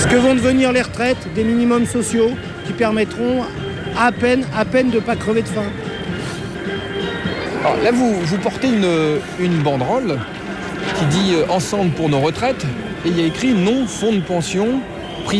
que vont devenir les retraites, des minimums sociaux qui permettront à peine de ne pas crever de faim. Alors là, vous portez une banderole qui dit « Ensemble pour nos retraites » et il y a écrit « Non fonds de pension, privatisation ».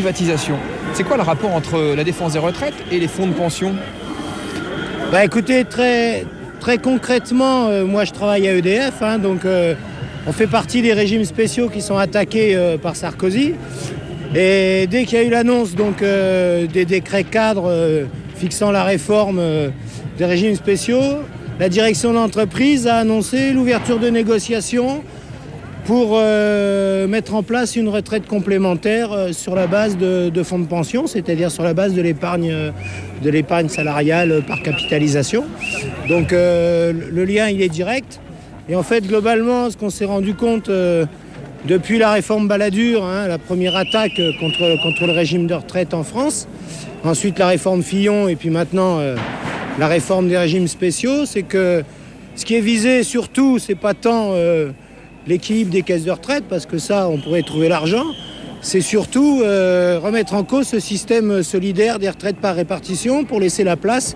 C'est quoi le rapport entre la défense des retraites et les fonds de pension ? Écoutez, très concrètement, moi je travaille à EDF, donc on fait partie des régimes spéciaux qui sont attaqués par Sarkozy. Et dès qu'il y a eu l'annonce des décrets cadres fixant la réforme des régimes spéciaux, la direction de l'entreprise a annoncé l'ouverture de négociations pour mettre en place une retraite complémentaire sur la base de fonds de pension, c'est-à-dire sur la base de l'épargne salariale par capitalisation. Donc le lien, il est direct. Et en fait, globalement, ce qu'on s'est rendu compte depuis la réforme Balladur, la première attaque contre le régime de retraite en France, ensuite la réforme Fillon et puis maintenant la réforme des régimes spéciaux, c'est que ce qui est visé surtout, c'est pas tant l'équilibre des caisses de retraite, parce que ça, on pourrait trouver l'argent, c'est surtout remettre en cause ce système solidaire des retraites par répartition pour laisser la place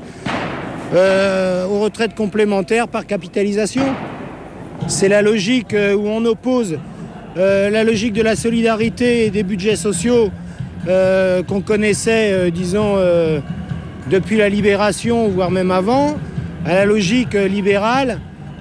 aux retraites complémentaires par capitalisation. C'est la logique où on oppose la logique de la solidarité et des budgets sociaux qu'on connaissait, depuis la Libération, voire même avant, à la logique libérale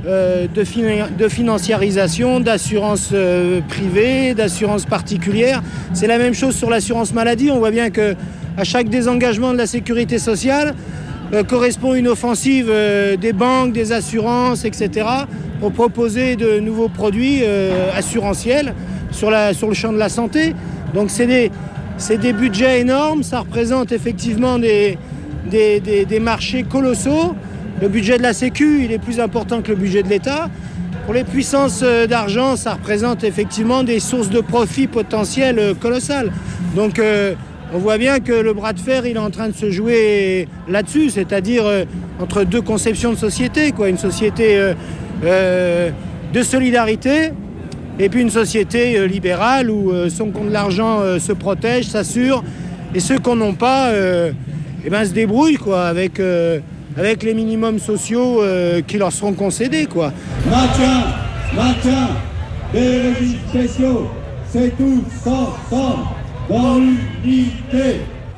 de financiarisation, d'assurance privée, d'assurance particulière. C'est la même chose sur l'assurance maladie. On voit bien qu'à chaque désengagement de la sécurité sociale correspond une offensive des banques, des assurances, etc., pour proposer de nouveaux produits assurantiels sur le champ de la santé. Donc c'est des budgets énormes, ça représente effectivement des marchés colossaux. Le budget de la Sécu, il est plus important que le budget de l'État. Pour les puissances d'argent, ça représente effectivement des sources de profit potentielles colossales. Donc on voit bien que le bras de fer, il est en train de se jouer là-dessus, c'est-à-dire entre deux conceptions de société, une société de solidarité et puis une société libérale où ceux qui ont de l'argent se protègent, s'assurent, et ceux qui n'en ont pas se débrouillent avec les minimums sociaux qui leur seront concédés. Maintien des régimes spéciaux, c'est tous ensemble dans l'unité.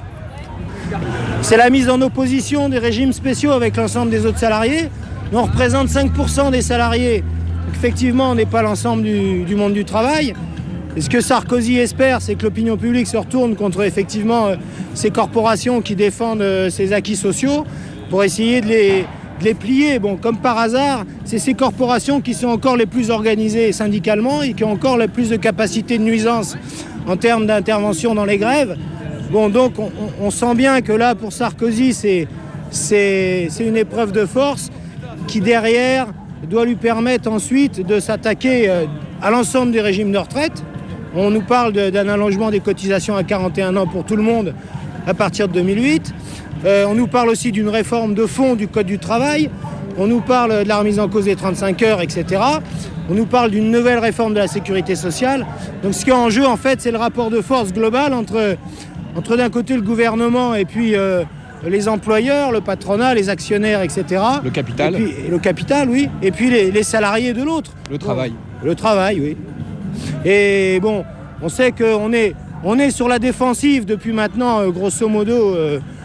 C'est la mise en opposition des régimes spéciaux avec l'ensemble des autres salariés. Nous, on représente 5% des salariés. Donc, effectivement, on n'est pas l'ensemble du monde du travail. Et ce que Sarkozy espère, c'est que l'opinion publique se retourne contre effectivement ces corporations qui défendent ces acquis sociaux pour essayer de les plier. Bon, comme par hasard, c'est ces corporations qui sont encore les plus organisées syndicalement et qui ont encore le plus de capacité de nuisance en termes d'intervention dans les grèves. Bon, donc on sent bien que là, pour Sarkozy, c'est une épreuve de force qui, derrière, doit lui permettre ensuite de s'attaquer à l'ensemble des régimes de retraite. On nous parle d'un allongement des cotisations à 41 ans pour tout le monde à partir de 2008. On nous parle aussi d'une réforme de fond du Code du travail. On nous parle de la remise en cause des 35 heures, etc. On nous parle d'une nouvelle réforme de la sécurité sociale. Donc ce qui est en jeu, en fait, c'est le rapport de force global entre d'un côté le gouvernement et puis les employeurs, le patronat, les actionnaires, etc. Le capital. Le capital, oui. Et puis les salariés de l'autre. Le travail. Bon, le travail, oui. Et bon, on sait qu'on est sur la défensive depuis maintenant, grosso modo,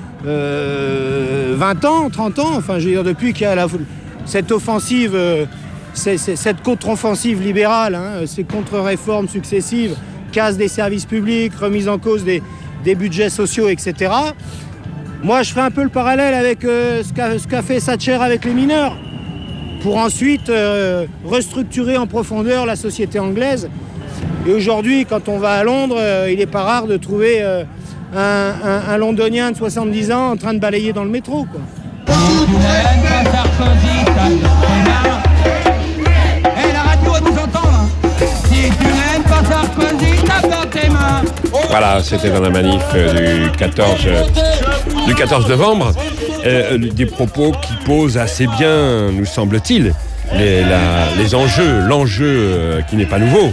20 ans, 30 ans. Enfin, je veux dire, depuis qu'il y a cette offensive, cette contre-offensive libérale, ces contre-réformes successives, casse des services publics, remise en cause des budgets sociaux, etc. Moi, je ferai un peu le parallèle avec ce qu'a fait Thatcher avec les mineurs, pour ensuite restructurer en profondeur la société anglaise. Et aujourd'hui, quand on va à Londres, il n'est pas rare de trouver un Londonien de 70 ans en train de balayer dans le métro, Si tu n'aimes pas Sarkozy, t'as tes mains. La radio, elle nous entend, là. Si tu n'aimes pas Sarkozy, t'as dans tes mains. Voilà, c'était dans la manif du 14 novembre. Des propos qui posent assez bien, nous semble-t-il, l'enjeu qui n'est pas nouveau,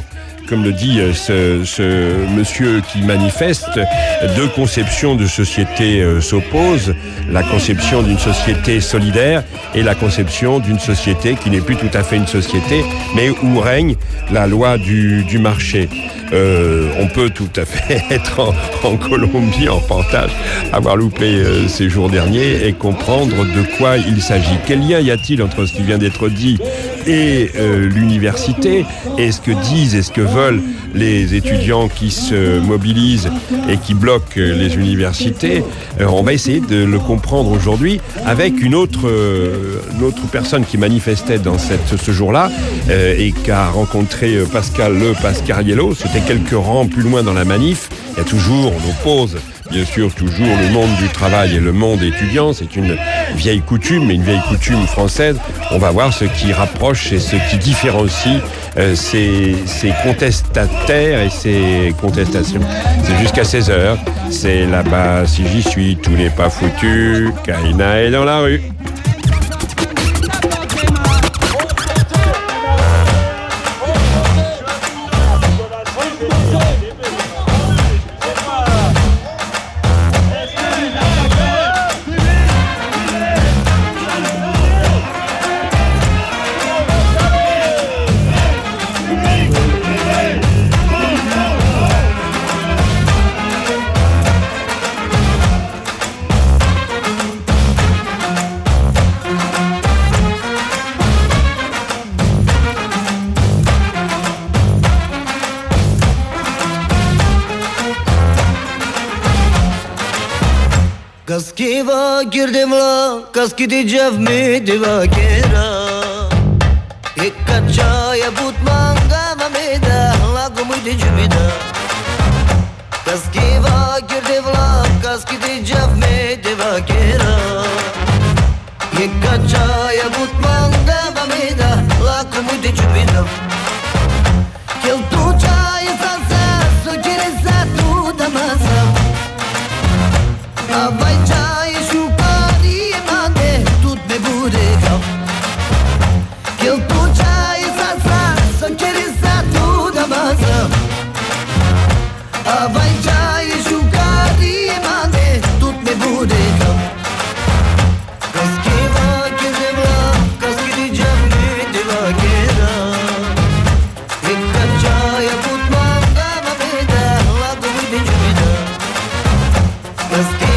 comme le dit ce monsieur qui manifeste, deux conceptions de société s'opposent. La conception d'une société solidaire et la conception d'une société qui n'est plus tout à fait une société, mais où règne la loi du marché. On peut tout à fait être en Colombie, en partage, avoir loupé ces jours derniers et comprendre de quoi il s'agit. Quel lien y a-t-il entre ce qui vient d'être dit et l'université et ce que disent et ce que veulent les étudiants qui se mobilisent et qui bloquent les universités? On va essayer de le comprendre aujourd'hui avec une autre personne qui manifestait dans ce jour-là et qui a rencontré Pascal Pascariello. C'était quelques rangs plus loin dans la manif. Il y a toujours, on oppose bien sûr toujours le monde du travail et le monde étudiant. C'est une vieille coutume, mais une vieille coutume française. On va voir ce qui rapproche et ce qui différencie ces contestataires et ces contestations. C'est jusqu'à 16h. C'est là-bas, si j'y suis, tout n'est pas foutu. Kaina est dans la rue. Kaskiva girdevla, kaskidi javme devakera. Ekachaya butmanga mameda, lagumuide jumida. Kaskiva girdevla, kaskidi javme devakera. Ekachaya butmanga mameda, lagumuide jumida. Kel tu chaya salsa, suggereza tu damasa. Vai già e sciupari e mande tut me budega. Che il tu già e salsa son cherisa tu da basa. Vai già e sciupari e mande tut me budega. Kaskiva che devla, kaski di jamne deva kera. E kachaya put manga mabeda la gumi jumida. Kaski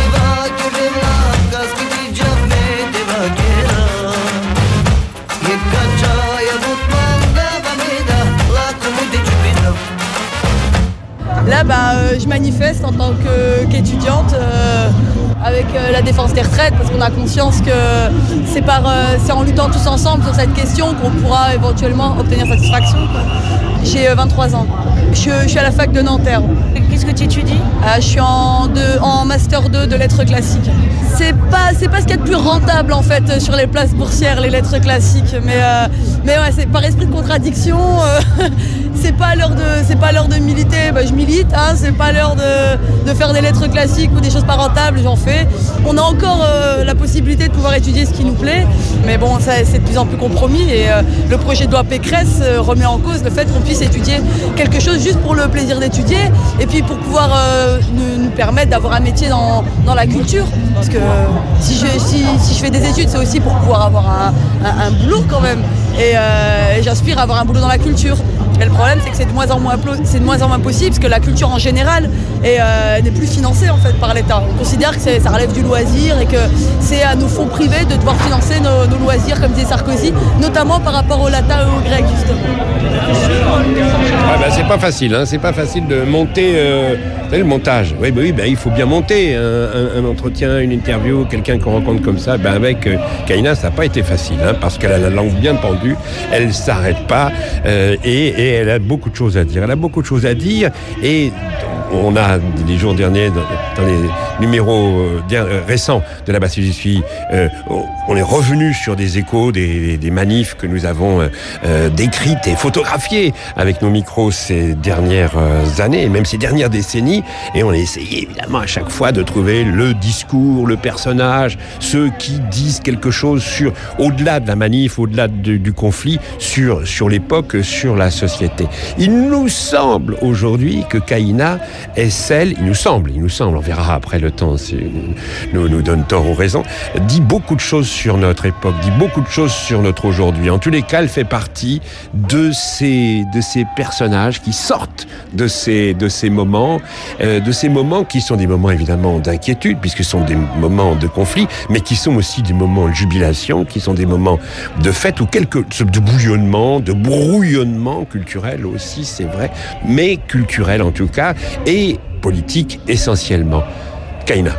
Là, je manifeste en tant qu'étudiante avec la défense des retraites parce qu'on a conscience que c'est en luttant tous ensemble sur cette question qu'on pourra éventuellement obtenir satisfaction. J'ai 23 ans. Je suis à la fac de Nanterre. Qu'est-ce que tu étudies ? Je suis en master 2 de lettres classiques. C'est pas ce qu'il y a de plus rentable en fait sur les places boursières, les lettres classiques. Mais ouais, c'est par esprit de contradiction. C'est pas l'heure de militer, je milite, hein, c'est pas l'heure de faire des lettres classiques ou des choses pas rentables, j'en fais. On a encore la possibilité de pouvoir étudier ce qui nous plaît, mais bon, ça, c'est de plus en plus compromis et le projet de loi Pécresse remet en cause le fait qu'on puisse étudier quelque chose juste pour le plaisir d'étudier et puis pour pouvoir nous permettre d'avoir un métier dans la culture. Parce que si je fais des études, c'est aussi pour pouvoir avoir un boulot quand même. Et j'aspire à avoir un boulot dans la culture. Et le problème, c'est que c'est de moins en moins possible, parce que la culture en général n'est plus financée en fait par l'État. On considère que ça relève du loisir et que c'est à nos fonds privés de devoir financer nos loisirs, comme disait Sarkozy, notamment par rapport au latin et au grec justement. C'est pas facile, hein, c'est pas facile de monter le montage. Oui, il faut bien monter un entretien, une interview, quelqu'un qu'on rencontre comme ça. Avec Kaina, ça n'a pas été facile, hein, parce qu'elle a la langue bien pendue, elle ne s'arrête pas et elle a beaucoup de choses à dire. Et on a les jours derniers, dans les numéros récents de là-bas si j'y suis, on est revenu sur des échos des manifs que nous avons décrites et photographiées avec nos micros ces ces dernières années, et même ces dernières décennies, et on a essayé évidemment à chaque fois de trouver le discours, le personnage, ceux qui disent quelque chose sur, au-delà de la manif, au-delà du conflit, sur l'époque, sur la société. Il nous semble aujourd'hui que Kaïna est celle, il nous semble, on verra après le temps si nous donne tort ou raison, dit beaucoup de choses sur notre époque, dit beaucoup de choses sur notre aujourd'hui. En tous les cas, elle fait partie de ces personnages qui sortent de ces moments qui sont des moments évidemment d'inquiétude, puisque ce sont des moments de conflit, mais qui sont aussi des moments de jubilation, qui sont des moments de fête ou de bouillonnement, de brouillonnement culturel aussi, c'est vrai, mais culturel en tout cas, et politique essentiellement. Kaïna.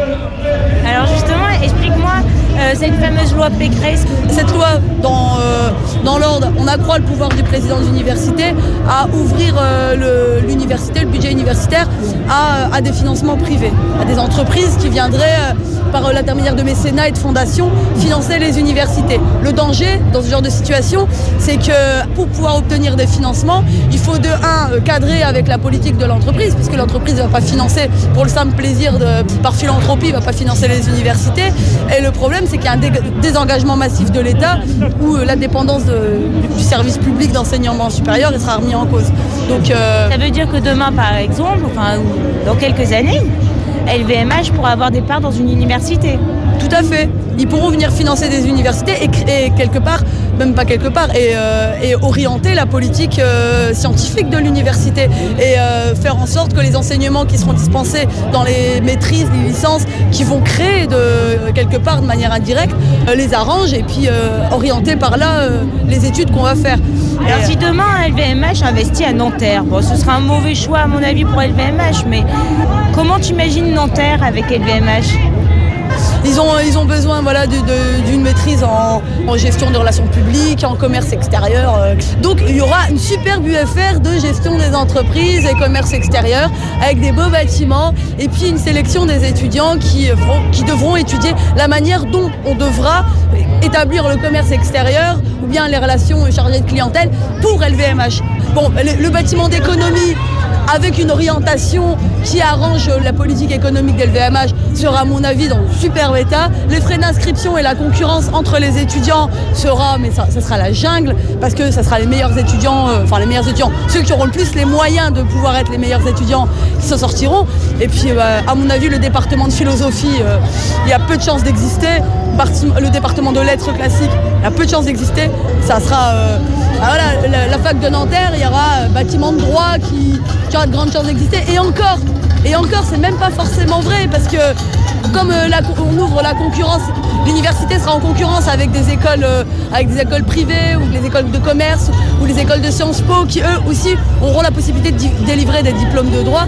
Alors justement, explique-moi cette fameuse loi Pécresse. Cette loi, dans l'ordre, on accroît le pouvoir du président de l'université à ouvrir l'université, le budget universitaire, à des financements privés, à des entreprises qui viendraient, par l'intermédiaire de mécénat et de fondations, financer les universités. Le danger dans ce genre de situation, c'est que pour pouvoir obtenir des financements, il faut de un, cadrer avec la politique de l'entreprise, puisque l'entreprise ne va pas financer pour le simple plaisir, par philanthropie, ne va pas financer les universités. Et le problème, c'est qu'il y a un désengagement massif de l'État où la dépendance du service public d'enseignement supérieur sera remis en cause. Donc, ça veut dire que demain, par exemple, enfin, dans quelques années, LVMH pourra avoir des parts dans une université. Tout à fait. Ils pourront venir financer des universités et quelque part, même pas quelque part, et orienter la politique scientifique de l'université et faire en sorte que les enseignements qui seront dispensés dans les maîtrises, les licences, qui vont créer quelque part de manière indirecte, les arrangent et puis orienter par là les études qu'on va faire. Alors si demain LVMH investit à Nanterre, bon, ce sera un mauvais choix à mon avis pour LVMH, mais comment tu imagines Nanterre avec LVMH ? Ils ont besoin d'une maîtrise en gestion des relations publiques, en commerce extérieur. Donc il y aura une superbe UFR de gestion des entreprises et commerce extérieur avec des beaux bâtiments et puis une sélection des étudiants qui devront étudier la manière dont on devra établir le commerce extérieur ou bien les relations chargées de clientèle pour LVMH. Bon, le bâtiment d'économie avec une orientation qui arrange la politique économique d'LVMH sera à mon avis dans le superbe état. Les frais d'inscription et la concurrence entre les étudiants ça sera la jungle parce que ça sera les meilleurs étudiants, ceux qui auront le plus les moyens de pouvoir être les meilleurs étudiants qui s'en sortiront. Et puis à mon avis le département de philosophie, il y a peu de chances d'exister. Le département de lettres classiques, il y a peu de chances d'exister. Ça sera la fac de Nanterre, il y aura bâtiment de droit qui aura de grandes chances d'exister. Et encore, c'est même pas forcément vrai parce que comme on ouvre la concurrence, l'université sera en concurrence avec des écoles privées ou les écoles de commerce ou les écoles de Sciences Po qui eux aussi auront la possibilité de délivrer des diplômes de droit.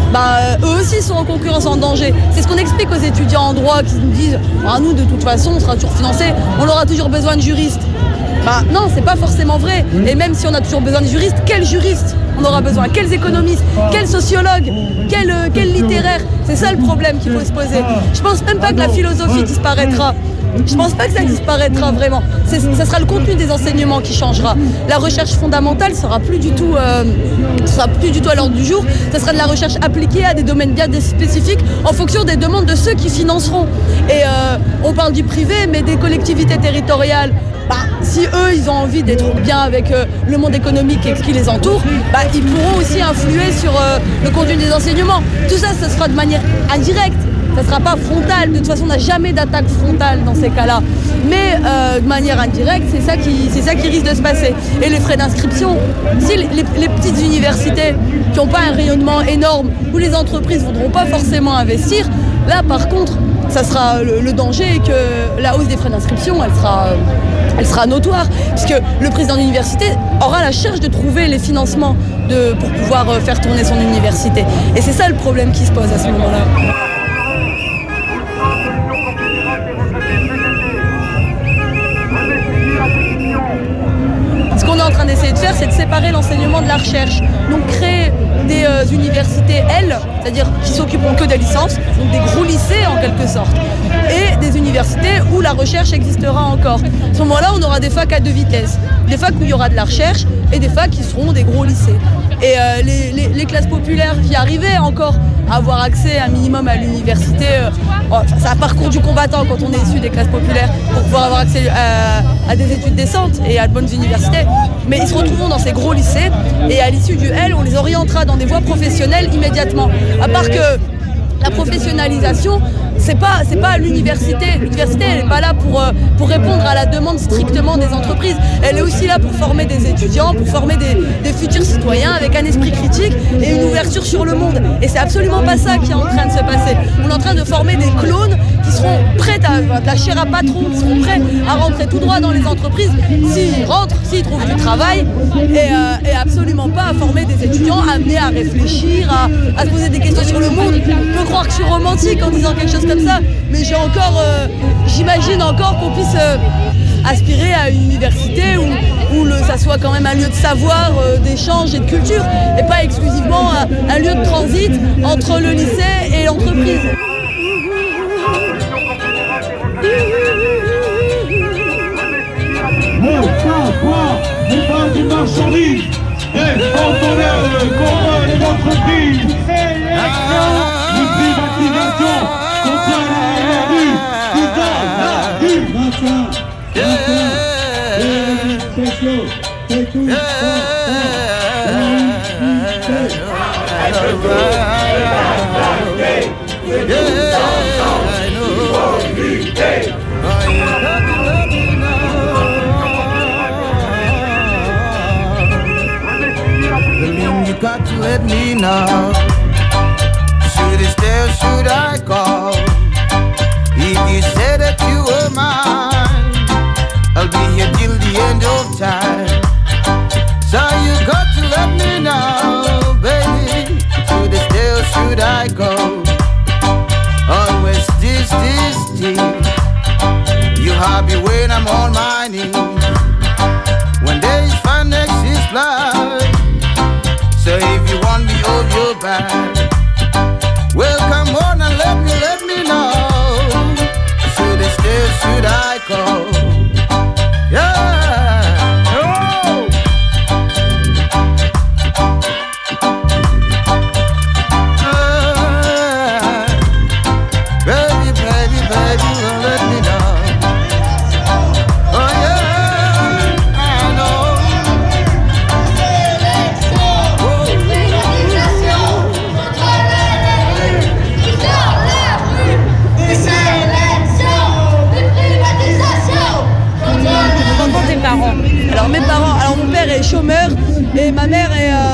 Eux aussi sont en concurrence, en danger. C'est ce qu'on explique aux étudiants en droit qui nous disent nous de toute façon on sera toujours financé, on aura toujours besoin de juristes. Non, c'est pas forcément vrai. Et même si on a toujours besoin de juristes, quels juristes on aura besoin? Quels économistes? Quels sociologues? Quels littéraires? C'est ça le problème qu'il faut se poser. Je pense même pas que la philosophie disparaîtra. Je pense pas que ça disparaîtra vraiment. Ça sera le contenu des enseignements qui changera. La recherche fondamentale sera plus du tout à l'ordre du jour. Ça sera de la recherche appliquée à des domaines bien spécifiques en fonction des demandes de ceux qui financeront. Et on parle du privé, mais des collectivités territoriales. Si eux, ils ont envie d'être bien avec le monde économique et ce qui les entoure, ils pourront aussi influer sur le contenu des enseignements. Tout ça, ça sera de manière indirecte. Ça ne sera pas frontal. De toute façon, on n'a jamais d'attaque frontale dans ces cas-là. Mais de manière indirecte, c'est ça qui risque de se passer. Et les frais d'inscription, si les petites universités qui n'ont pas un rayonnement énorme, où les entreprises ne voudront pas forcément investir, là, par contre, ça sera le danger et que la hausse des frais d'inscription, elle sera notoire. Puisque le président d'université aura la charge de trouver les financements pour pouvoir faire tourner son université. Et c'est ça le problème qui se pose à ce moment-là. Ce qu'on est en train d'essayer de faire, c'est de séparer l'enseignement de la recherche. Donc créer des universités, c'est-à-dire qui s'occuperont que des licences, donc des gros lycées en quelque sorte, et des universités où la recherche existera encore. À ce moment-là, on aura des facs à deux vitesses. Des facs où il y aura de la recherche et des facs qui seront des gros lycées. Et les classes populaires qui arrivaient encore à avoir accès un minimum à l'université, c'est un parcours du combattant quand on est issu des classes populaires pour pouvoir avoir accès à des études décentes et à de bonnes universités. Mais ils se retrouveront dans ces gros lycées et à l'issue du L, on les orientera dans des voies professionnelles immédiatement. À part que la professionnalisation, c'est pas à l'université. L'université, elle n'est pas là pour répondre à la demande strictement des entreprises. Elle est aussi là pour former des étudiants, pour former des futurs citoyens avec un esprit critique et une ouverture sur le monde. Et c'est absolument pas ça qui est en train de se passer. On est en train de former des clones qui seront prêts à de la chair à patron, qui seront prêts à rentrer tout droit dans les entreprises s'ils rentrent, s'ils trouvent du travail, et absolument pas à former des étudiants amenés à réfléchir, à se poser des questions sur le monde. On peut croire que je suis romantique en disant quelque chose comme ça, mais j'imagine encore qu'on puisse aspirer à une université où ça soit quand même un lieu de savoir, d'échange et de culture, et pas exclusivement un lieu de transit entre le lycée et l'entreprise. Le savoir n'est pas une marchandise. Et quand on est le combat des entreprises, une privatisation contre la rue, qui donne la rue. Matin, les spéciaux, c'est tout. You got to let me know. Should I stay or should I go? If you say that you were mine, I'll be here till the end of time. So you got to let me know, baby. Should I stay or should I go? Always this. You happy when I'm on my knees. When there is fun, next is blood. So if you want me off your back, well come on and let me know. Should I stay or should I go? Yeah. Oh. Baby, well, let me know. Oh yeah, I know. Alors mes parents, mon père est chômeur et ma mère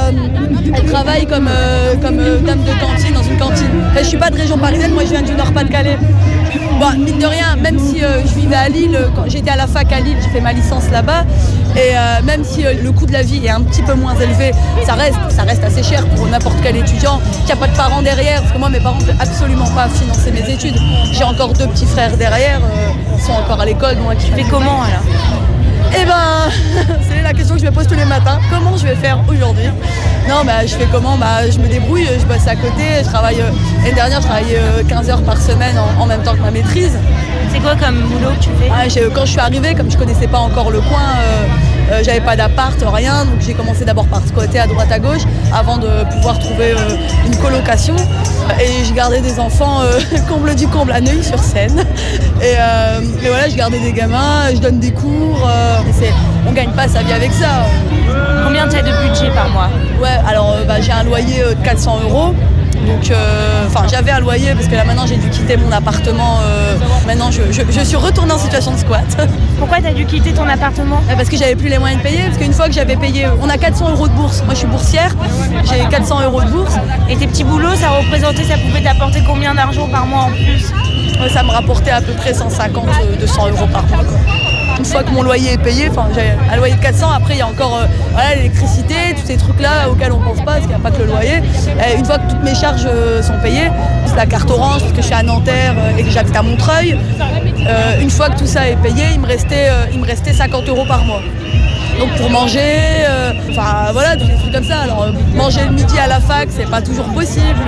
elle travaille comme dame de cantine dans une cantine. Enfin, je suis pas de région parisienne, moi je viens du Nord-Pas-de-Calais. Bon, mine de rien, même si je vivais à Lille, quand j'étais à la fac à Lille, j'ai fait ma licence là-bas. Et même si le coût de la vie est un petit peu moins élevé, ça reste assez cher pour n'importe quel étudiant qui n'a pas de parents derrière. Parce que moi, mes parents ne peuvent absolument pas financer mes études. J'ai encore 2 petits frères derrière, ils sont encore à l'école. Moi, qui fais comment alors? Eh ben, c'est la question que je me pose tous les matins. Comment je vais faire aujourd'hui? Non, je fais comment? Je me débrouille, je bosse à côté. Je travaille, l'année dernière, je travaillais 15 heures par semaine en même temps que ma maîtrise. C'est quoi comme boulot que tu fais? Quand je suis arrivée, comme je connaissais pas encore le coin, j'avais pas d'appart, rien. Donc j'ai commencé d'abord par squatter à droite à gauche avant de pouvoir trouver une colocation. Et je gardais des enfants comble du comble à Neuilly-sur-Seine. Et voilà, je gardais des gamins, je donne des cours. On gagne pas sa vie avec ça. Combien tu as de budget par mois? Ouais, alors j'ai un loyer de 400 €. Donc, j'avais un loyer parce que là maintenant j'ai dû quitter mon appartement. Maintenant je suis retournée en situation de squat. Pourquoi tu as dû quitter ton appartement? Parce que j'avais plus les moyens de payer. Parce qu'une fois que j'avais payé, on a 400 € de bourse. Moi je suis boursière, j'ai 400 € de bourse. Et tes petits boulots, ça pouvait t'apporter combien d'argent par mois en plus? Ça me rapportait à peu près 150, 200 € par mois, quoi. Une fois que mon loyer est payé, j'ai un loyer de 400, après il y a encore l'électricité, tous ces trucs-là auxquels on pense pas, parce qu'il n'y a pas que le loyer. Et une fois que toutes mes charges sont payées, c'est la carte Orange, parce que je suis à Nanterre et que j'habite à Montreuil, une fois que tout ça est payé, il me restait 50 € par mois. Donc pour manger, tous des trucs comme ça. Alors manger le midi à la fac, c'est pas toujours possible.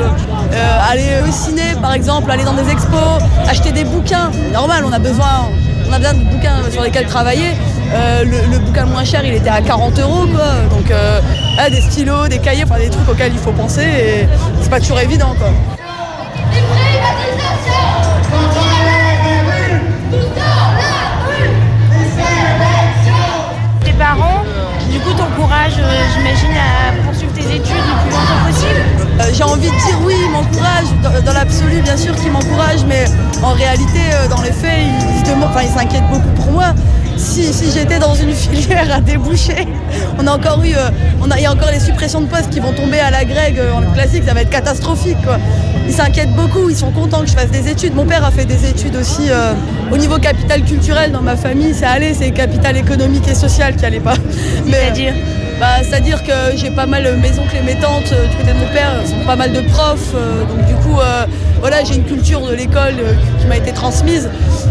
Aller au ciné, par exemple, aller dans des expos, acheter des bouquins. Normal, on a besoin de bouquins sur lesquels travailler. Le bouquin le moins cher, il était à 40 €, quoi. Donc, des stylos, des cahiers, enfin des trucs auxquels il faut penser et c'est pas toujours évident, quoi. Les privatisations, contre les rues, tous dans la rue, les élections. Tes parents, du coup, t'encouragent, j'imagine, à poursuivre tes études le plus longtemps possible. J'ai envie de dire oui, ils m'encouragent. Dans l'absolu, bien sûr qu'ils m'encouragent, mais en réalité, dans les faits, ils s'inquiètent beaucoup pour moi. Si j'étais dans une filière à déboucher, il y a encore les suppressions de postes qui vont tomber à la grecque en classique, ça va être catastrophique, quoi. Ils s'inquiètent beaucoup, ils sont contents que je fasse des études. Mon père a fait des études aussi au niveau capital culturel dans ma famille, c'est capital économique et social qui allait pas. C'est-à-dire c'est-à-dire que j'ai pas mal, mes oncles et mes tantes du côté de mon père sont pas mal de profs, donc du coup j'ai une culture de l'école qui m'a été transmise.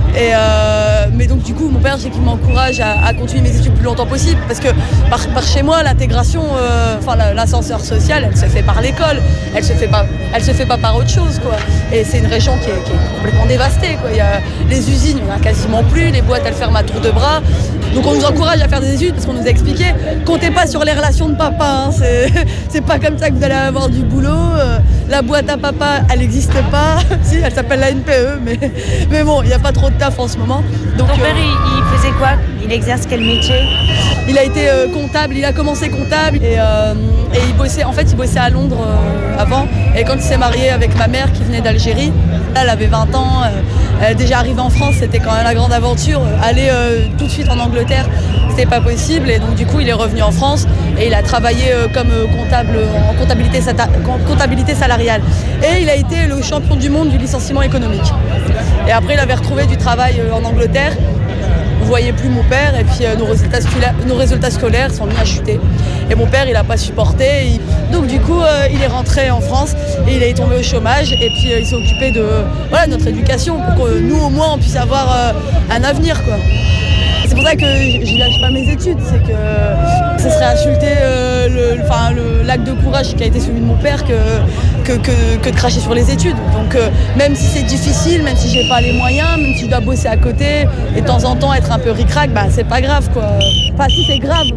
Mais donc du coup mon père, c'est qu'il m'encourage à continuer mes études le plus longtemps possible, parce que par chez moi l'intégration, l'ascenseur social, elle se fait par l'école, elle se fait pas par autre chose, quoi. Et c'est une région qui est complètement dévastée, quoi. Il y a les usines, il n'y en a quasiment plus, les boîtes elles ferment à tour de bras. Donc on nous encourage à faire des études parce qu'on nous a expliqué, comptez pas sur les relations de papa, hein. C'est pas comme ça que vous allez avoir du boulot. La boîte à papa, elle n'existe pas. Si, elle s'appelle la NPE, mais bon, il n'y a pas trop de taf en ce moment. Donc, ton père, il faisait quoi? Il exerce quel métier? Il a été comptable, il a commencé comptable et il bossait à Londres avant. Et quand il s'est marié avec ma mère qui venait d'Algérie, elle avait 20 ans, elle est déjà arrivée en France, c'était quand même la grande aventure. Aller tout de suite en Angleterre, c'était pas possible, et donc du coup il est revenu en France et il a travaillé comme comptable en comptabilité salariale. Et il a été le champion du monde du licenciement économique. Et après il avait retrouvé du travail en Angleterre. On voyait plus mon père et puis nos résultats scolaires sont mis à chuter. Et mon père, il n'a pas supporté. Donc du coup, il est rentré en France et il est tombé au chômage. Et puis il s'est occupé de notre éducation pour que nous, au moins, on puisse avoir un avenir, quoi. C'est pour ça que je lâche pas mes études. C'est que ce serait insulter l'acte de courage qui a été celui de mon père que de cracher sur les études. Donc même si c'est difficile, même si j'ai pas les moyens, même si je dois bosser à côté et de temps en temps être un peu ric-rac, c'est pas grave, quoi. Enfin si, c'est grave.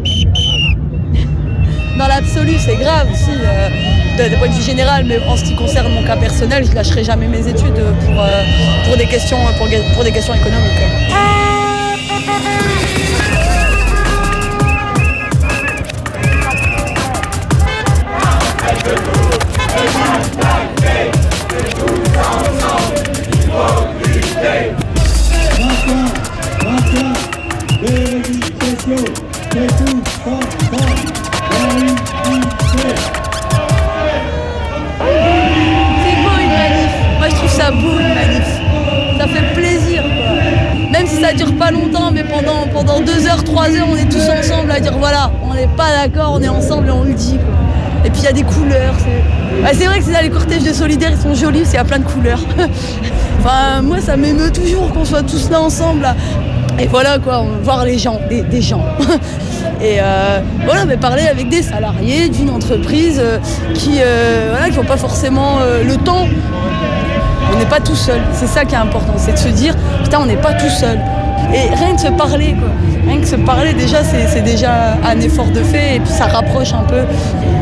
Dans l'absolu, c'est grave aussi, d'un point de vue général, mais en ce qui concerne mon cas personnel, je lâcherai jamais mes études pour des questions économiques. Ça beau, une manif. Ça fait plaisir, quoi. Même si ça dure pas longtemps, mais pendant 2 heures, 3 heures, on est tous ensemble à dire voilà, on n'est pas d'accord, on est ensemble et on le dit, quoi. Et puis il y a des couleurs. C'est vrai que c'est là, les cortèges de solidaires, ils sont jolis, parce qu'il y a plein de couleurs. Enfin, moi, ça m'émeut toujours qu'on soit tous là ensemble. Là. Et voilà, quoi, voir les gens, des gens. Et mais parler avec des salariés d'une entreprise qui n'ont pas forcément le temps. On n'est pas tout seul, c'est ça qui est important, c'est de se dire, putain, on n'est pas tout seul. Et rien que se parler, quoi. Rien que se parler, déjà, c'est déjà un effort de fait, et puis ça rapproche un peu.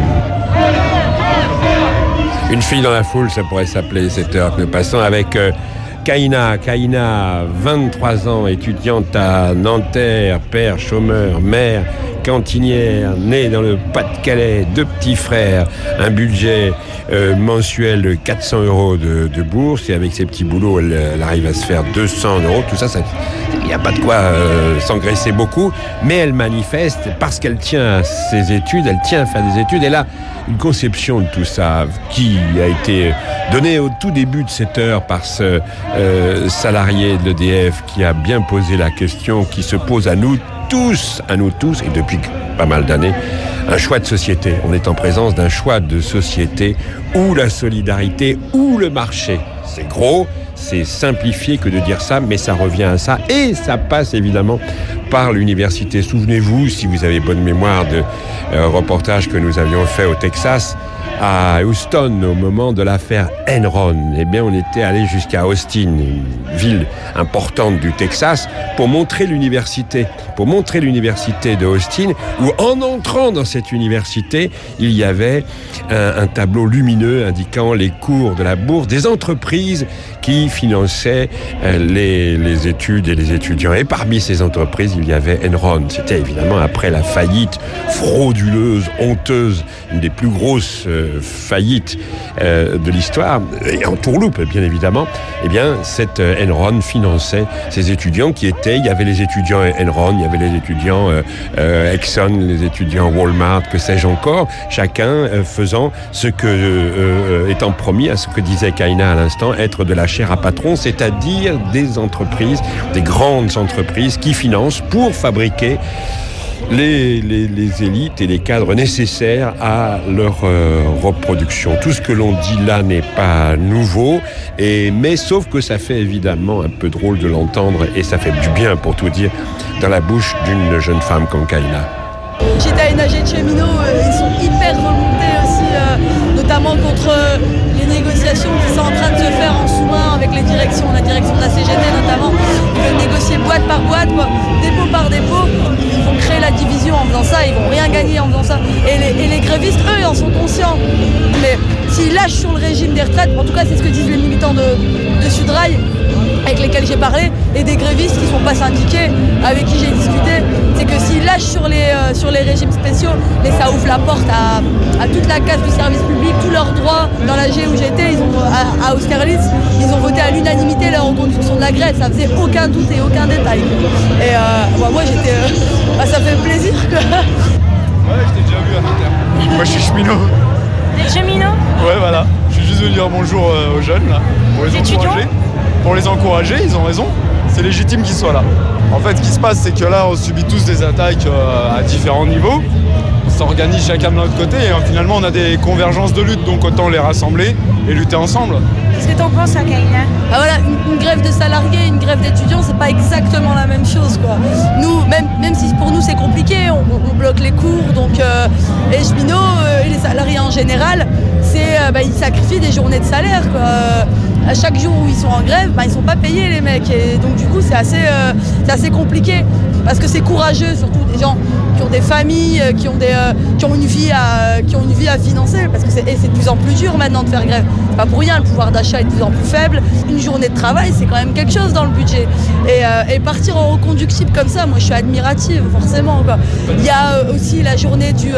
Une fille dans la foule, ça pourrait s'appeler cette heure que nous passons avec Kaina, 23 ans, étudiante à Nanterre, père chômeur, mère cantinière, née dans le Pas-de-Calais, 2 petits frères, un budget mensuel de 400 € de bourse, et avec ses petits boulots, elle arrive à se faire 200 €. Tout ça, il n'y a pas de quoi s'engraisser beaucoup, mais elle manifeste parce qu'elle tient à ses études, elle tient à faire des études. Elle a une conception de tout ça qui a été donnée au tout début de cette heure par ce salarié de l'EDF qui a bien posé la question qui se pose à nous tous, et depuis pas mal d'années, un choix de société. On est en présence d'un choix de société où la solidarité, où le marché. C'est gros, c'est simplifié que de dire ça, mais ça revient à ça, et ça passe évidemment par l'université. Souvenez-vous, si vous avez bonne mémoire, de reportage que nous avions fait au Texas, à Houston au moment de l'affaire Enron. Eh bien, on était allé jusqu'à Austin, une ville importante du Texas, pour montrer l'université de Austin, où en entrant dans cette université, il y avait un tableau lumineux indiquant les cours de la bourse des entreprises qui finançaient les études et les étudiants. Et parmi ces entreprises, il y avait Enron. C'était évidemment après la faillite frauduleuse, honteuse, une des plus grosses faillites de l'histoire, et en tourloupe bien évidemment. Eh bien, cette Enron finançait ces étudiants il y avait les étudiants Enron, il y avait les étudiants Exxon, les étudiants Walmart, que sais-je encore, chacun faisant ce que, étant promis à ce que disait Kaina à l'instant, être de la chair à patron, c'est-à-dire des entreprises, des grandes entreprises qui financent pour fabriquer les élites et les cadres nécessaires à leur reproduction. Tout ce que l'on dit là n'est pas nouveau, mais sauf que ça fait évidemment un peu drôle de l'entendre, et ça fait du bien, pour tout dire, dans la bouche d'une jeune femme comme Kaina. Chita et Najet Chemino, ils sont hyper remontés aussi, notamment contre les négociations qui sont en train de se faire en sous-main avec la direction de la CGT notamment. Ils veulent négocier boîte par boîte, dépôt par dépôt. Ils vont créer la division en faisant ça, ils vont rien gagner en faisant ça. Et les grévistes, eux, ils en sont conscients. Mais s'ils lâchent sur le régime des retraites, en tout cas c'est ce que disent les militants de Sudrail, avec lesquels j'ai parlé, et des grévistes qui ne sont pas syndiqués, avec qui j'ai discuté, c'est que s'ils lâchent sur les régimes spéciaux, et ça ouvre la porte à toute la casse du service public, tous leurs droits. Dans la G où j'étais, à Austerlitz, ils ont voté à l'unanimité la reconduction de la grève, ça faisait aucun doute et aucun détail. Et moi j'étais... ça fait plaisir que... Ouais, je t'ai déjà vu à Nanterre. Moi je suis cheminot. Vous êtes cheminot ? Ouais, voilà. Je suis juste venu dire bonjour aux jeunes, là, pour les encourager. Pour les encourager, ils ont raison. C'est légitime qu'ils soient là. En fait, ce qui se passe, c'est que là, on subit tous des attaques à différents niveaux. On s'organise chacun de notre côté et finalement, on a des convergences de lutte. Donc, autant les rassembler et lutter ensemble. Qu'est-ce que t'en penses, Kaina ? Voilà, une grève de salariés, une grève d'étudiants, c'est pas exactement la même chose, quoi. Nous, même si pour nous c'est compliqué, on bloque les cours, donc les cheminots et les salariés en général, ils sacrifient des journées de salaire, quoi. À chaque jour où ils sont en grève, ils sont pas payés, les mecs, et donc du coup c'est assez compliqué, parce que c'est courageux, surtout des gens qui ont des familles, qui ont une vie à financer, parce que c'est de plus en plus dur maintenant de faire grève. C'est pas pour rien, le pouvoir d'achat est de plus en plus faible. Une journée de travail, c'est quand même quelque chose dans le budget. Et partir en reconductible comme ça, moi je suis admirative, forcément, quoi. Il y a aussi la journée du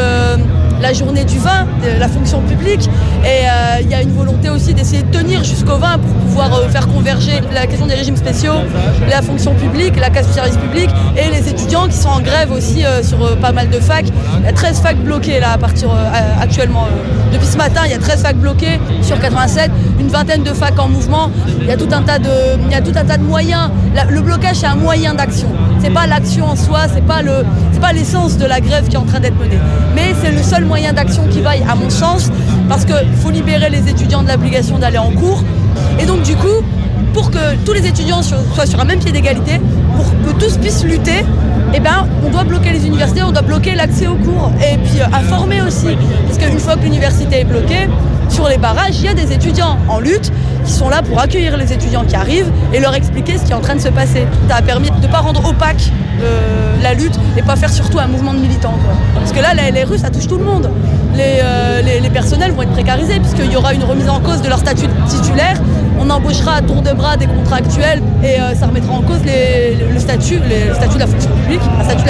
vin, de la fonction publique, et il y a une volonté aussi d'essayer de tenir jusqu'au vin pour pouvoir faire converger la question des régimes spéciaux, la fonction publique, la casse du service public, et les étudiants qui sont en grève aussi sur pas mal de facs. Il y a 13 facs bloquées là, à partir actuellement. Depuis ce matin, il y a 13 facs bloquées sur 87, une vingtaine de facs en mouvement. Il y a tout un tas de moyens. Le blocage, c'est un moyen d'action. C'est pas l'action en soi, c'est pas l'essence de la grève qui est en train d'être menée. Mais c'est le seul moyen d'action qui vaille, à mon sens, parce qu'il faut libérer les étudiants de l'obligation d'aller en cours. Et donc du coup, pour que tous les étudiants soient sur un même pied d'égalité, pour que tous puissent lutter, on doit bloquer les universités, on doit bloquer l'accès aux cours. Et puis informer aussi, parce qu'une fois que l'université est bloquée, sur les barrages, il y a des étudiants en lutte qui sont là pour accueillir les étudiants qui arrivent et leur expliquer ce qui est en train de se passer. Ça a permis de ne pas rendre opaque la lutte et pas faire surtout un mouvement de militants, quoi. Parce que là, la LRU, ça touche tout le monde. Les personnels vont être précarisés puisqu'il y aura une remise en cause de leur statut de titulaire. On embauchera à tour de bras des contractuels et ça remettra en cause le statut de la fonction publique,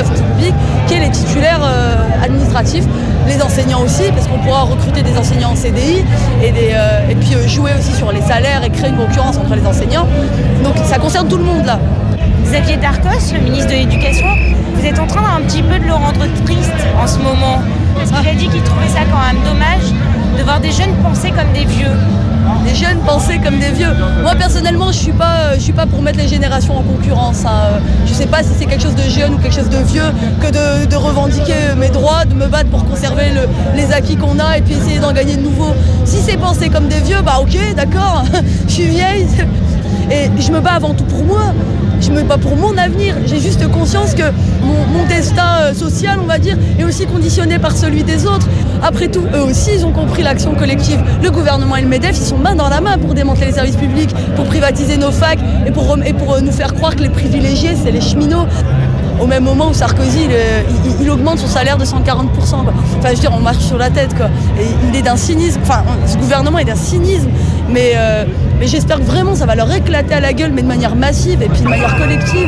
qui est les titulaires administratifs, les enseignants aussi, parce qu'on pourra recruter des enseignants en CDI et puis jouer aussi sur les salaires et créer une concurrence entre les enseignants. Donc ça concerne tout le monde là. Xavier Darcos, le ministre de l'Éducation, vous êtes en train un petit peu de le rendre triste en ce moment. Parce qu'il a dit qu'il trouvait ça quand même dommage de voir des jeunes penser comme des vieux. Des jeunes penser comme des vieux. Moi personnellement, je suis pas pour mettre les générations en concurrence. Je sais pas si c'est quelque chose de jeune ou quelque chose de vieux que de revendiquer mes droits, de me battre pour conserver les acquis qu'on a et puis essayer d'en gagner de nouveaux. Si c'est penser comme des vieux, ok, d'accord, je suis vieille et je me bats avant tout pour moi. Je me bats pour mon avenir. J'ai juste conscience que mon destin social, on va dire, est aussi conditionné par celui des autres. Après tout, eux aussi, ils ont compris l'action collective. Le gouvernement et le MEDEF, ils sont main dans la main pour démanteler les services publics, pour privatiser nos facs et pour nous faire croire que les privilégiés, c'est les cheminots. Au même moment où Sarkozy, il augmente son salaire de 140%. Quoi. Enfin, je veux dire, on marche sur la tête. Quoi. Et il est d'un cynisme. Enfin, ce gouvernement est d'un cynisme. Mais j'espère que vraiment, ça va leur éclater à la gueule, mais de manière massive et puis de manière collective.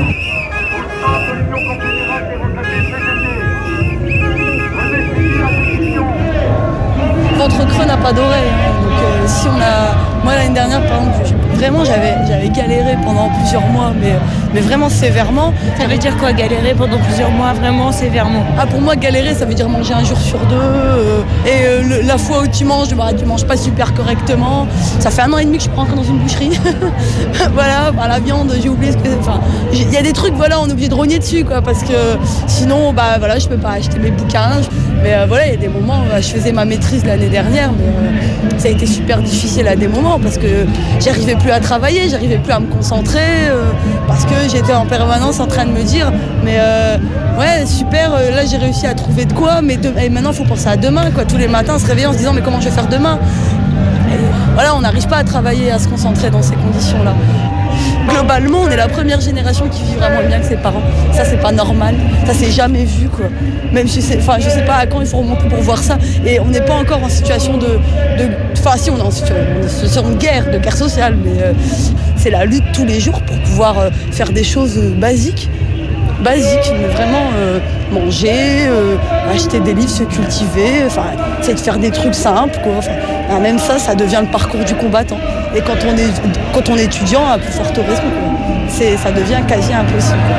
Ventre creux n'a pas d'oreille. Donc, si on a... Moi, l'année dernière, par exemple, vraiment, j'avais galéré pendant plusieurs mois, mais vraiment sévèrement. Ça veut dire quoi, galérer pendant plusieurs mois, vraiment sévèrement? Ah, pour moi, galérer, ça veut dire manger un jour sur deux. La fois où tu manges pas super correctement. Ça fait 1 an et demi que je suis pas rentrée dans une boucherie. Voilà, la viande, j'ai oublié ce que... Enfin, il y a des trucs, voilà, on est obligé de rogner dessus, quoi, parce que sinon, voilà, je peux pas acheter mes bouquins. Mais voilà, il y a des moments, je faisais ma maîtrise l'année dernière, mais ça a été super difficile à des moments parce que j'arrivais plus à travailler, j'arrivais plus à me concentrer, parce que j'étais en permanence en train de me dire, mais ouais, super, là j'ai réussi à trouver de quoi, mais et maintenant il faut penser à demain, quoi. Tous les matins, on se réveille en se disant, mais comment je vais faire demain? Et voilà, on n'arrive pas à travailler, à se concentrer dans ces conditions-là. Globalement, on est la première génération qui vit vraiment bien que ses parents. Ça, c'est pas normal. Ça, c'est jamais vu, quoi. Même je sais pas à quand il faut remonter pour voir ça. Et on n'est pas encore en situation Enfin, si, on est en situation de guerre sociale, mais c'est la lutte tous les jours pour pouvoir faire des choses basiques, mais vraiment manger, acheter des livres, se cultiver, enfin, essayer de faire des trucs simples, quoi. Enfin, même ça devient le parcours du combattant. Et quand on est étudiant, à plus forte raison, quoi. Ça devient quasi impossible, quoi.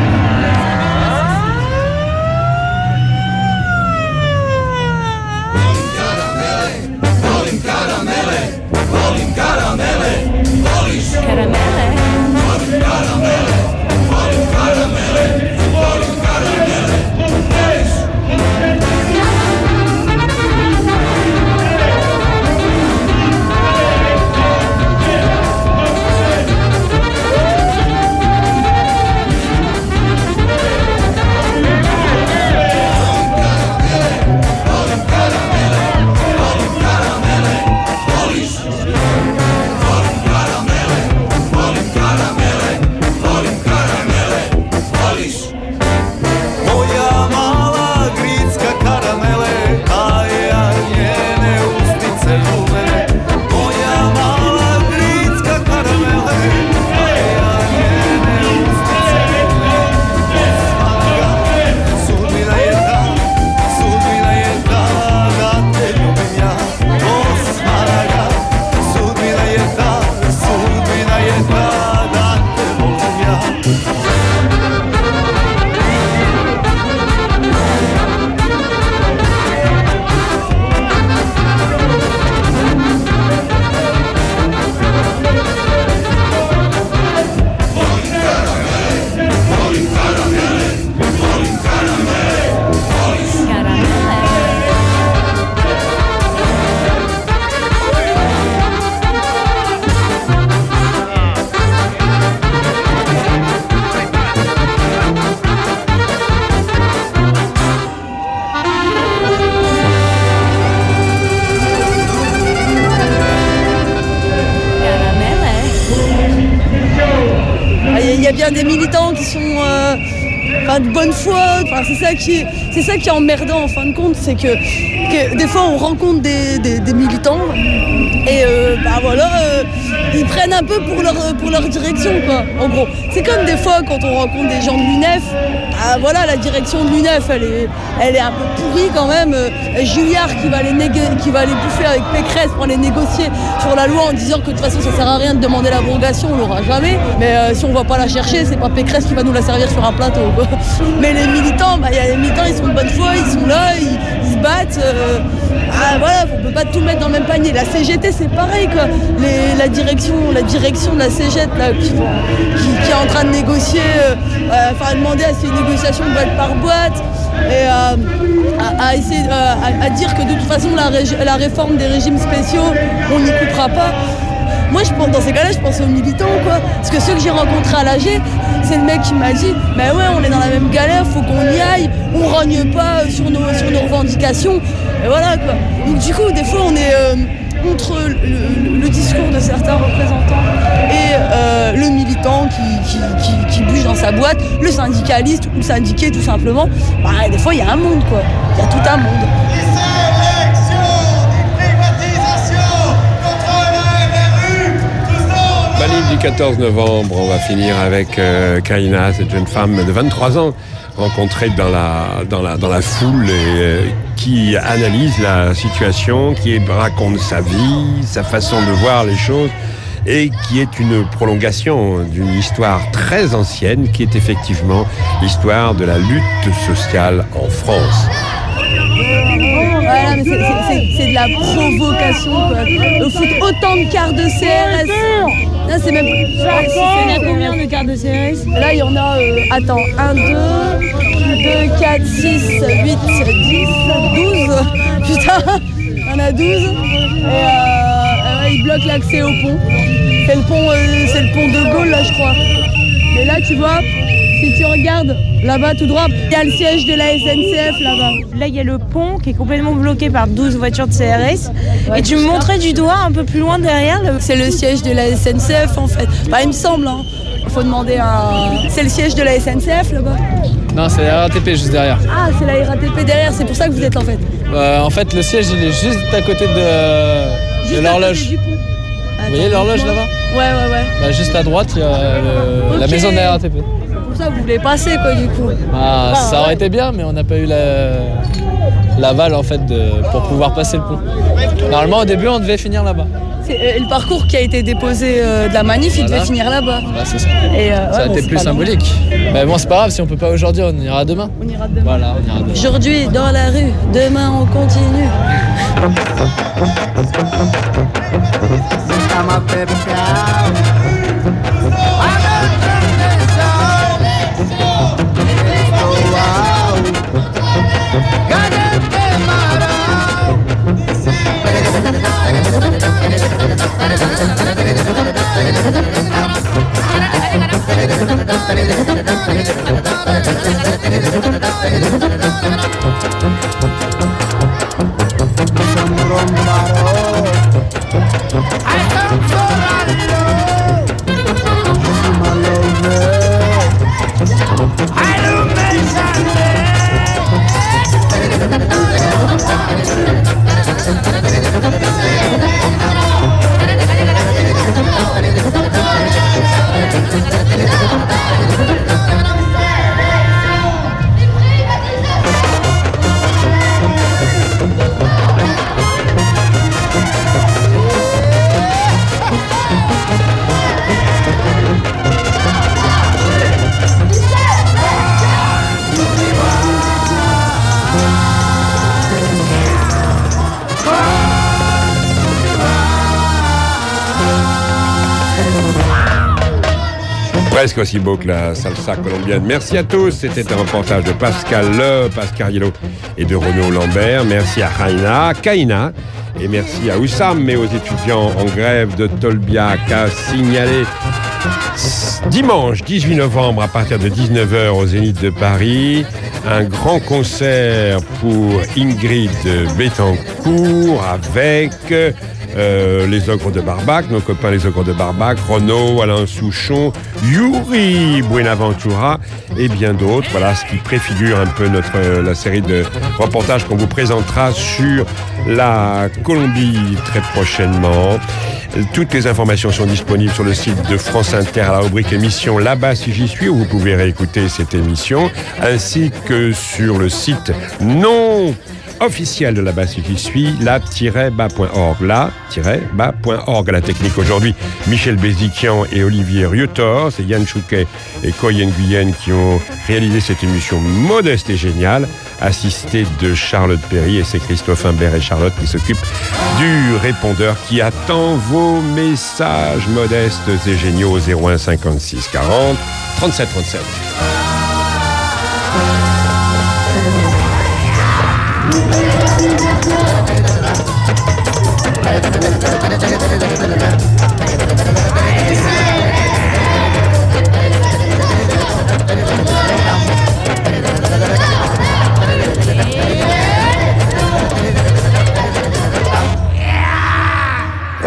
Il y a bien des militants qui sont de bonne foi. C'est ça qui est emmerdant en fin de compte, c'est que des fois on rencontre des militants et ils prennent un peu pour leur direction, quoi. En gros, c'est comme des fois quand on rencontre des gens de l'UNEF. La direction de l'UNEF, elle est un peu pourrie quand même. Julliard qui va les bouffer avec Pécresse pour les négocier sur la loi en disant que de toute façon ça sert à rien de demander l'abrogation, on l'aura jamais. Mais si on va pas la chercher, c'est pas Pécresse qui va nous la servir sur un plateau, quoi. Mais les militants, y a les militants, ils sont de bonne foi, ils sont là, ils se battent. On peut pas tout mettre dans le même panier. La CGT, c'est pareil, quoi. La direction de la CGT là, qui est en train de négocier, demander à ces négociations boîte par boîte et à essayer à dire que de toute façon la réforme des régimes spéciaux, on n'y coupera pas. Moi, dans ces cas-là, je pense aux militants, quoi. Parce que ceux que j'ai rencontrés à l'AG, c'est le mec qui m'a dit « Mais ouais, on est dans la même galère, faut qu'on y aille, on rogne pas sur nos revendications. » Et voilà quoi. Donc du coup, des fois, on est contre le discours de certains représentants et le militant qui bouge dans sa boîte, le syndicaliste ou le syndiqué tout simplement. Bah, des fois, il y a un monde quoi. Il y a tout un monde. Manif du 14 novembre, on va finir avec Kaina, cette jeune femme de 23 ans, rencontrée dans la foule et qui analyse la situation, qui raconte sa vie, sa façon de voir les choses et qui est une prolongation d'une histoire très ancienne qui est effectivement l'histoire de la lutte sociale en France. Voilà, mais c'est de la provocation quoi. Au foot, autant de quarts de CRS. Là, c'est même. Il y a combien de quarts de CRS? Là, il y en a. Attends, 1, 2, 4, 6, 8, 10, 12. Putain, il y en a 12. Et ils bloquent l'accès au pont. C'est le pont de Gaulle, là, je crois. Mais là, tu vois. Si tu regardes là-bas tout droit, il y a le siège de la SNCF là-bas. Là, il y a le pont qui est complètement bloqué par 12 voitures de CRS. Ouais, et tu me montrais du doigt un peu plus loin derrière. C'est le siège de la SNCF en fait. Bah, il me semble. Hein. Faut demander à. C'est le siège de la SNCF là-bas. Non, c'est la RATP juste derrière. Ah, c'est la RATP derrière. C'est pour ça que vous êtes en fait. En fait, le siège il est juste à côté de l'horloge. Vous voyez l'horloge là-bas? Ouais. Bah, juste à droite, il y a la maison de la RATP. Ça vous voulez passer quoi du coup. Ça aurait été bien mais on n'a pas eu l'aval en fait pour pouvoir passer le pont. Normalement au début on devait finir là-bas. C'est le parcours qui a été déposé de la manif, il devait finir là-bas. Voilà, c'est ça. Et, ça a été plus symbolique. Mais bon c'est pas grave, si on peut pas aujourd'hui on ira demain. On ira demain. Voilà, on ira demain. Aujourd'hui dans la rue, demain on continue. Presque aussi beau que la salsa colombienne. Merci à tous. C'était un reportage de Pascal Pascariello et de Renaud Lambert. Merci à Kaina. Et merci à Oussam et aux étudiants en grève de Tolbiac à signaler dimanche 18 novembre à partir de 19h au Zénith de Paris. Un grand concert pour Ingrid Betancourt avec les Ogres de Barbac, nos copains les Ogres de Barbac, Renaud, Alain Souchon, Yuri Buenaventura et bien d'autres. Voilà ce qui préfigure un peu la série de reportages qu'on vous présentera sur la Colombie très prochainement. Toutes les informations sont disponibles sur le site de France Inter à la rubrique émission Là-bas si j'y suis, où vous pouvez réécouter cette émission, ainsi que sur le site non officiel de Là-bas si j'y suis, la-bas.org. La-bas.org. À la technique aujourd'hui, Michel Béziquian et Olivier Rietor. C'est Yann Chouquet et Koyen Guyenne qui ont réalisé cette émission modeste et géniale, assistée de Charlotte Perry, et c'est Christophe Imbert et Charlotte qui s'occupent du répondeur qui attend vos messages modestes et géniaux au 01 56 40 37 37.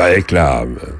réclame.